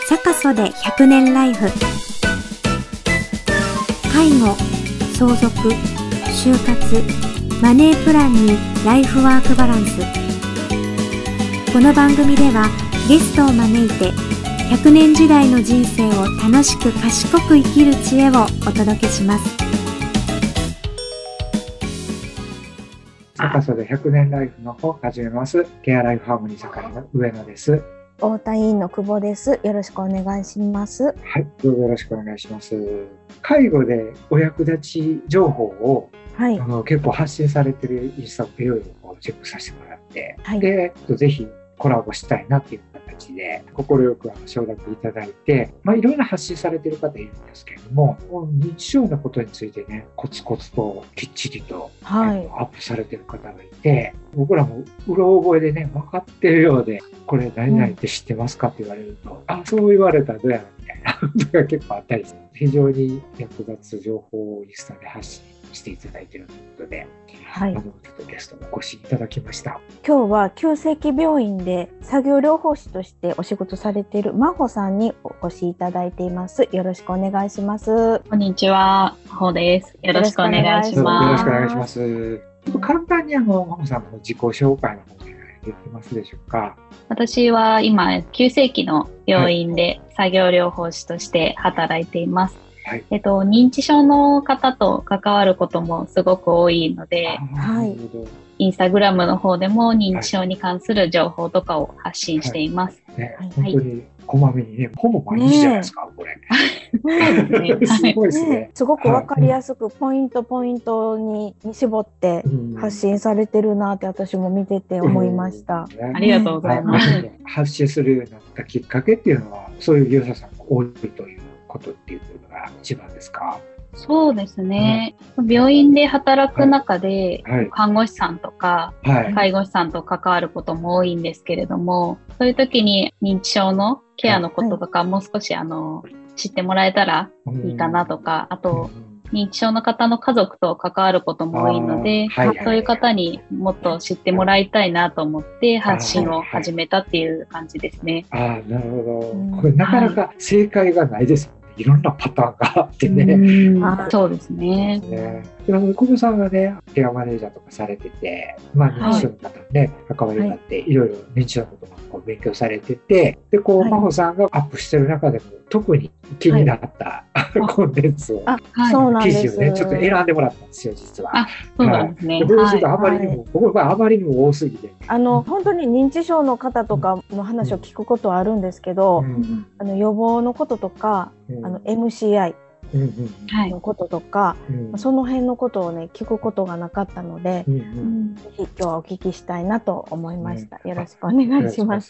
サカソで100年ライフ。介護、相続、就活、マネープランにライフワークバランス。この番組ではゲストを招いて100年時代の人生を楽しく賢く生きる知恵をお届けします。 サカソで100年ライフの方を始めます。ケアライフハーモニー盛りの上野です。 太田委員の久保です。よろしくお願いします。 はい、どうぞよろしくお願いします。介護でお役立ち情報を、結構発信されてるインスタをいろいろチェックさせてもらって、でぜひコラボしたいなっていう形で快く承諾いただいて、いろんな発信されてる方いるんですけれども、認知症のことについてね、コツコツときっちりと、アップされてる方がいて、僕らもうろ覚えでね、分かってるようで、これ何々って知ってますかって言われると、そう言われたらどうやらみたいなことが結構あったりして、非常に役立つ情報をインスタで発信していただいているということで、ちょっとゲストにお越しいただきました。 今日は急性期病院で作業療法士としてお仕事されている真帆さんにお越しいただいています。よろしくお願いします。 こんにちは、真帆です。よろしくお願いします。 よろしくお願いします。簡単に真帆さんの自己紹介の方でできますでしょうか。 私は今急性期の病院で作業療法士として働いています。認知症の方と関わることもすごく多いので、インスタグラムの方でも認知症に関する情報とかを発信しています。 本当にこまめにね、ほぼ毎日じゃないですか、これ。すごいですね。 すごくわかりやすくポイントに絞って発信されてるなって私も見てて思いました。 ありがとうございます。 発信するようになったきっかけっていうのは、そういう利用者さんが多いということっていうのが一番ですか？ そうですね、病院で働く中で、看護師さんとか、介護士さんと関わることも多いんですけれども、そういう時に認知症のケアのこととかもう少し知ってもらえたらいいかなとか、あと認知症の方の家族と関わることも多いので、そういう方にもっと知ってもらいたいなと思って発信を始めたっていう感じですね。 なるほど。これなかなか正解がないですもんね。いろんなパターンがあってね。 そうですね。 久保さんがね、ケアマネージャーとかされてて、認知症の方にね、関わりがあって、いろいろ認知症のことも勉強されてて、で、真帆さんがアップしてる中でも特に気になったコンテンツを、記事をね、ちょっと選んでもらったんですよ、実は。 そうなんですね。 僕はあまりにも多すぎて。 本当に認知症の方とかの話を聞くことはあるんですけど、予防のこととか、MCI、のこととか、その辺のことをね聞くことがなかったので、ぜひ今日はお聞きしたいなと思いました。よろしくお願いします。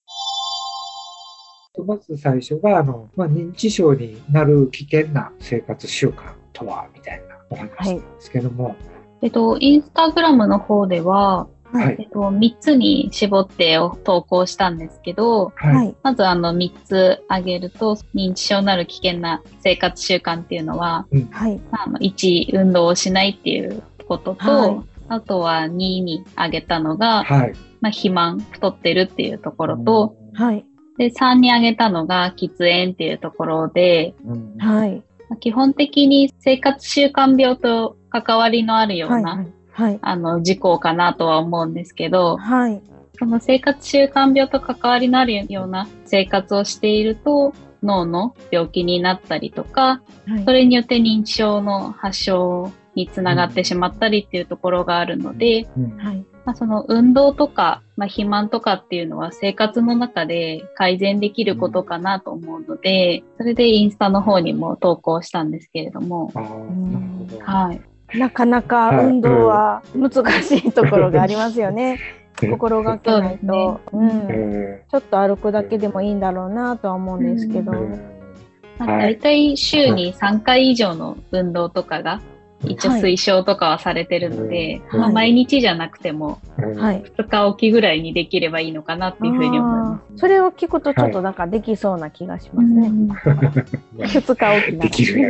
まず最初が認知症になる危険な生活習慣とはみたいなお話なんですけども、 インスタグラムの方では3つに絞って投稿したんですけど、まず3つ挙げると、認知症になる危険な生活習慣っていうのは、1、運動をしないっていうことと、あとは2に挙げたのが、肥満、太ってるっていうところと、で3に挙げたのが喫煙っていうところで、基本的に生活習慣病と関わりのあるような事項かなとは思うんですけど、その生活習慣病と関わりのあるような生活をしていると脳の病気になったりとか、それによって認知症の発症につながってしまったりっていうところがあるので、その運動とか、肥満とかっていうのは生活の中で改善できることかなと思うので、それでインスタの方にも投稿したんですけれども、 なかなか運動は難しいところがありますよね。心がけないと、ちょっと歩くだけでもいいんだろうなとは思うんですけど、 だいたい週に3回以上の運動とかが一応推奨とかはされてるので、毎日じゃなくても2日おきぐらいにできればいいのかなっていうふうに思います。 それを聞くとちょっとなんかできそうな気がしますね。2日おきなできる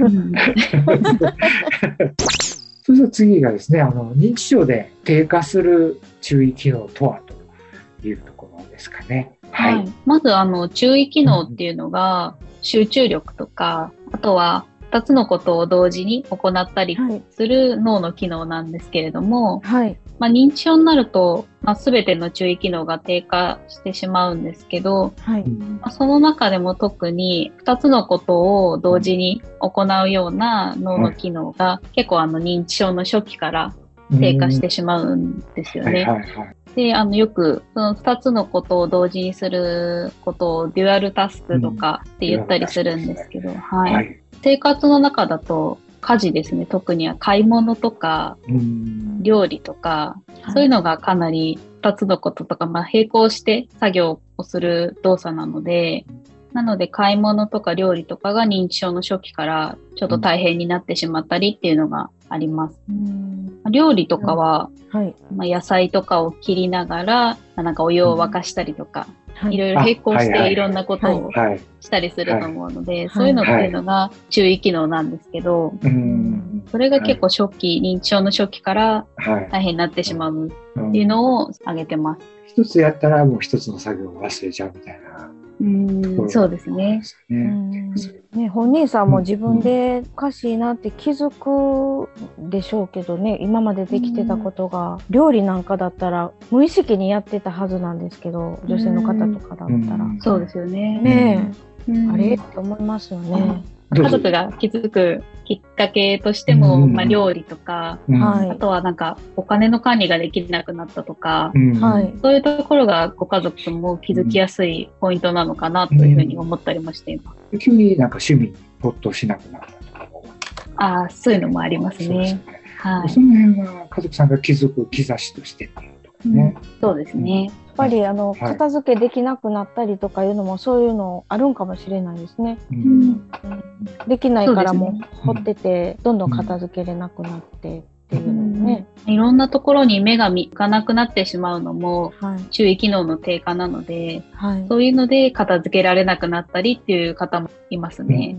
それと次がですね、認知症で低下する注意機能とはというところですかね。 はい。まず注意機能っていうのが、集中力とか、あとは2つのことを同時に行ったりする脳の機能なんですけれども、はい。認知症になると、全ての注意機能が低下してしまうんですけど、はい。その中でも特に2つのことを同時に行うような脳の機能が結構認知症の初期から低下してしまうんですよね。はいはいはい。で、よく、その2つのことを同時にすることをデュアルタスクとかって言ったりするんですけど、はい。はい、生活の中だと、家事ですね、特には買い物とか、料理とか、そういうのがかなり2つのこととか、並行して作業をする動作なので、買い物とか料理とかが認知症の初期からちょっと大変になってしまったりっていうのがあります。料理とかは、はい、野菜とかを切りながら、お湯を沸かしたりとか、いろいろ並行していろんなことをしたりすると思うので、そういうのっていうのが注意機能なんですけど、それが結構認知症の初期から大変になってしまうっていうのを挙げてます。 一つやったらもう一つの作業を忘れちゃうみたいな。 そうですね。 本人さんも自分でおかしいなって気づくでしょうけどね、今までできてたことが、料理なんかだったら無意識にやってたはずなんですけど、女性の方とかだったら。 そうですよね。 ねえ、あれって思いますよね。 家族が気づくきっかけとしても、料理とか、あとはお金の管理ができなくなったとか、そういうところがご家族とも気づきやすいポイントなのかなというふうに思ったりもしています。 急に趣味に没頭しなくなったとか。そういうのもありますね。 その辺は家族さんが気づく兆しとしてっていうところね。 そうですね。 やっぱり片付けできなくなったりとかいうのもそういうのあるんかもしれないですね。できないからもう放っててどんどん片付けれなくなってっていうのね。 いろんなところに目が向かなくなってしまうのも注意機能の低下なので、そういうので片付けられなくなったりっていう方もいますね。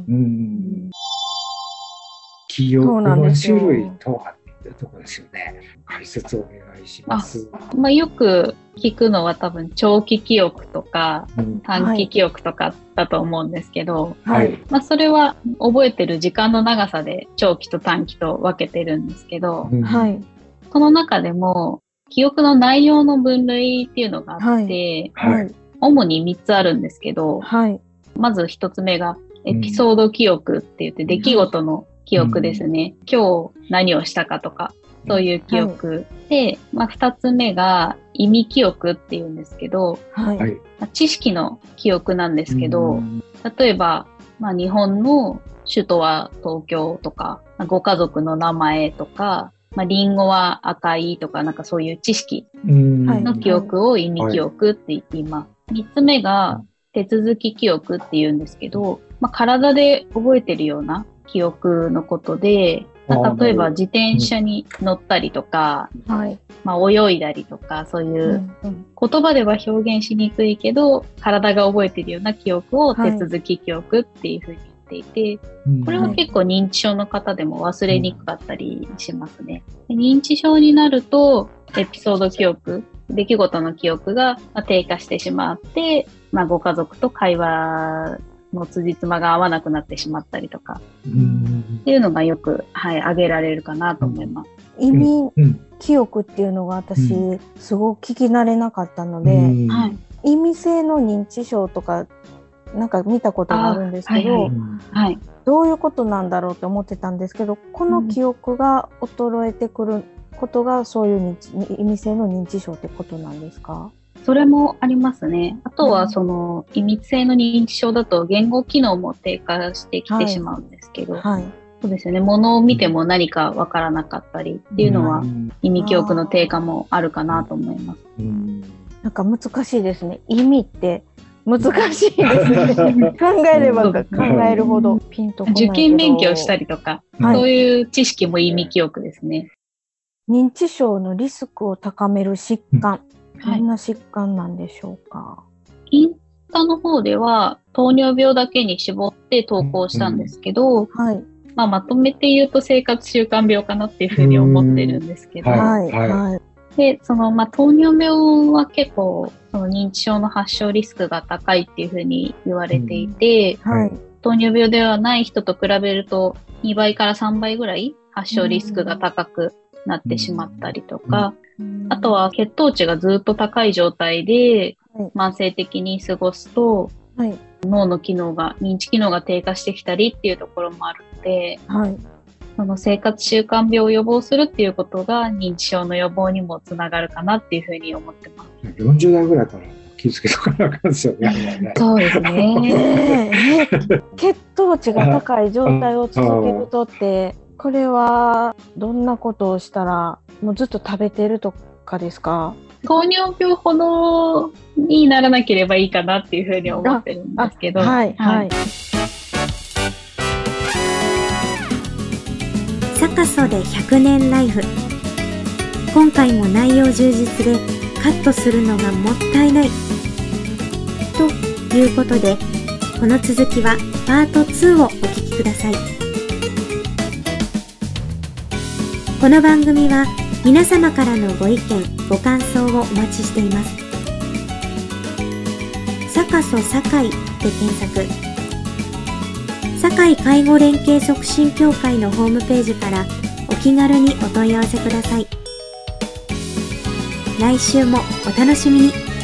記憶の種類とはっていうところですよね。解説をお願いします。 よく聞くのは多分長期記憶とか短期記憶とかだと思うんですけど、それは覚えてる時間の長さで長期と短期と分けてるんですけど、その中でも記憶の内容の分類っていうのがあって、主に3つあるんですけど、まず1つ目がエピソード記憶って言って出来事の記憶ですね。今日何をしたかとか、そういう記憶で、2つ目が意味記憶っていうんですけど、知識の記憶なんですけど、例えば、日本の首都は東京とか、ご家族の名前とか、リンゴは赤いとか、そういう知識の記憶を意味記憶って言っています。3つ目が手続き記憶っていうんですけど、体で覚えてるような記憶のことで、例えば自転車に乗ったりとか、泳いだりとか、そういう言葉では表現しにくいけど、体が覚えているような記憶を手続き記憶っていうふうに言っていて、これは結構認知症の方でも忘れにくかったりしますね。認知症になると、エピソード記憶、出来事の記憶が低下してしまって、ご家族と会話の辻褄が合わなくなってしまったりとかっていうのがよく、挙げられるかなと思います。 意味記憶っていうのが私すごく聞き慣れなかったので、意味性の認知症とか見たことがあるんですけど、どういうことなんだろうと思ってたんですけど、この記憶が衰えてくることがそういう意味性の認知症ってことなんですか？ それもありますね。あとはその意味性の認知症だと言語機能も低下してきてしまうんですけど、そうですよね。物を見ても何かわからなかったりっていうのは意味記憶の低下もあるかなと思います。 難しいですね。意味って難しいですね。考えれば考えるほどピンとこないけど。 受験勉強したりとか、そういう知識も意味記憶ですね。 認知症のリスクを高める疾患。どんな疾患なんでしょうか？ インスタの方では糖尿病だけに絞って投稿したんですけど、まとめて言うと生活習慣病かなっていうふうに思ってるんですけど、 で、糖尿病は結構、認知症の発症リスクが高いっていうふうに言われていて、糖尿病ではない人と比べると2倍から3倍ぐらい発症リスクが高くなってしまったりとか、あとは血糖値がずっと高い状態で慢性的に過ごすと、脳の機能が、認知機能が低下してきたりっていうところもあるので、その生活習慣病を予防するっていうことが認知症の予防にもつながるかなっていうふうに思ってます。 40代ぐらいから気をつけとかなあかんですよね。 そうですね。 血糖値が高い状態を続けるとって、これはどんなことをしたら、もうずっと食べてるとかですか？ 糖尿病ほどにならなければいいかなっていうふうに思ってるんですけど。 サカソで100年ライフ。今回も内容充実でカットするのがもったいない。ということで、この続きはパート2をお聞きください。この番組は皆様からのご意見、ご感想をお待ちしています。サカソ堺で検索。堺介護連携促進協会のホームページからお気軽にお問い合わせください。来週もお楽しみに。